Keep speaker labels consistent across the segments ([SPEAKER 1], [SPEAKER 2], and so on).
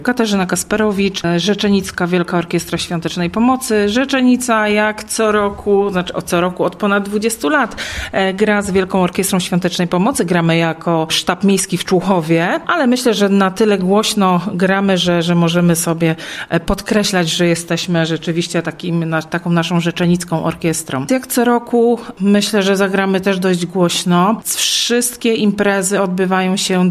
[SPEAKER 1] Katarzyna Kasperowicz, Rzeczenicka Wielka Orkiestra Świątecznej Pomocy. Rzeczenica jak co roku, od ponad 20 lat gra z Wielką Orkiestrą Świątecznej Pomocy. Gramy jako sztab miejski w Człuchowie, ale myślę, że na tyle głośno gramy, że możemy sobie podkreślać, że jesteśmy rzeczywiście taką naszą rzeczenicką orkiestrą. Jak co roku myślę, że zagramy też dość głośno. Wszystkie imprezy odbywają się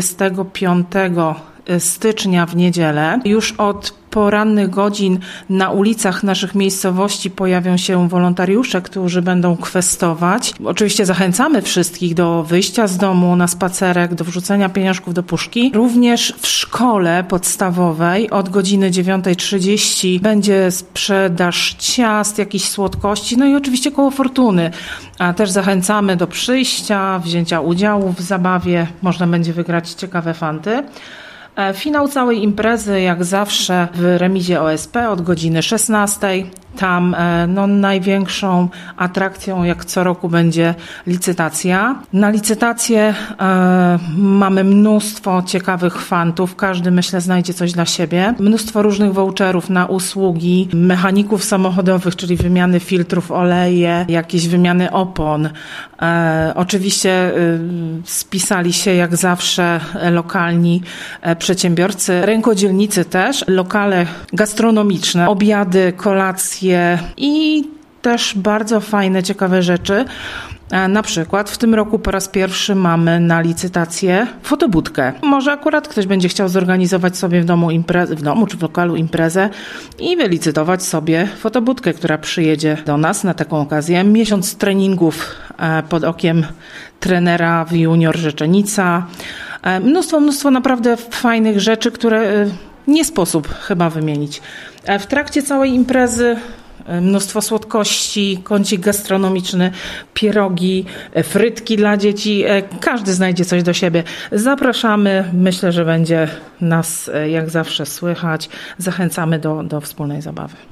[SPEAKER 1] 25 stycznia w niedzielę. Już od porannych godzin na ulicach naszych miejscowości pojawią się wolontariusze, którzy będą kwestować. Oczywiście zachęcamy wszystkich do wyjścia z domu na spacerek, do wrzucenia pieniążków do puszki. Również w szkole podstawowej od godziny 9:30 będzie sprzedaż ciast, jakichś słodkości, no i oczywiście koło fortuny. A też zachęcamy do przyjścia, wzięcia udziału w zabawie. Można będzie wygrać ciekawe fanty. Finał całej imprezy, jak zawsze, w remizie OSP od godziny 16:00. Tam największą atrakcją, jak co roku, będzie licytacja. Na licytację mamy mnóstwo ciekawych fantów. Każdy, myślę, znajdzie coś dla siebie. Mnóstwo różnych voucherów na usługi mechaników samochodowych, czyli wymiany filtrów, oleje, jakieś wymiany opon. Oczywiście spisali się, jak zawsze, lokalni przedsiębiorcy, rękodzielnicy też, lokale gastronomiczne, obiady, kolacje i też bardzo fajne, ciekawe rzeczy. Na przykład w tym roku po raz pierwszy mamy na licytację fotobudkę. Może akurat ktoś będzie chciał zorganizować sobie w domu czy w lokalu imprezę i wylicytować sobie fotobudkę, która przyjedzie do nas na taką okazję. Miesiąc treningów pod okiem trenera w Junior Rzeczenica. Mnóstwo naprawdę fajnych rzeczy, które nie sposób chyba wymienić. W trakcie całej imprezy mnóstwo słodkości, kącik gastronomiczny, pierogi, frytki dla dzieci. Każdy znajdzie coś do siebie. Zapraszamy. Myślę, że będzie nas jak zawsze słychać. Zachęcamy do wspólnej zabawy.